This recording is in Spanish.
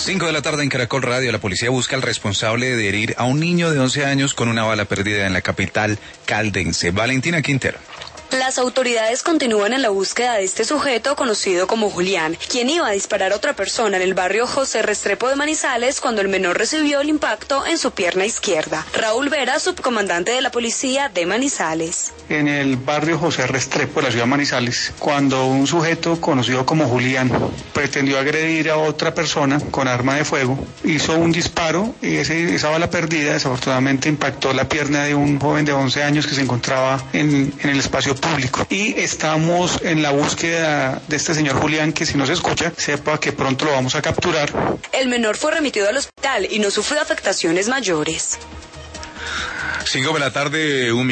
5 de la tarde en Caracol Radio, la policía busca al responsable de herir a un niño de 11 años con una bala perdida en la capital caldense. Valentina Quintero. Las autoridades continúan en la búsqueda de este sujeto conocido como Julián, quien iba a disparar a otra persona en el barrio José Restrepo de Manizales cuando el menor recibió el impacto en su pierna izquierda. Raúl Vera, subcomandante de la policía de Manizales. En el barrio José Restrepo de la ciudad de Manizales, cuando un sujeto conocido como Julián pretendió agredir a otra persona con arma de fuego, hizo un disparo y esa bala perdida desafortunadamente impactó la pierna de un joven de 11 años que se encontraba en el espacio público. Y estamos en la búsqueda de este señor Julián, que si no se escucha, sepa que pronto lo vamos a capturar. El menor fue remitido al hospital y no sufrió afectaciones mayores. 5 de la tarde, un minuto.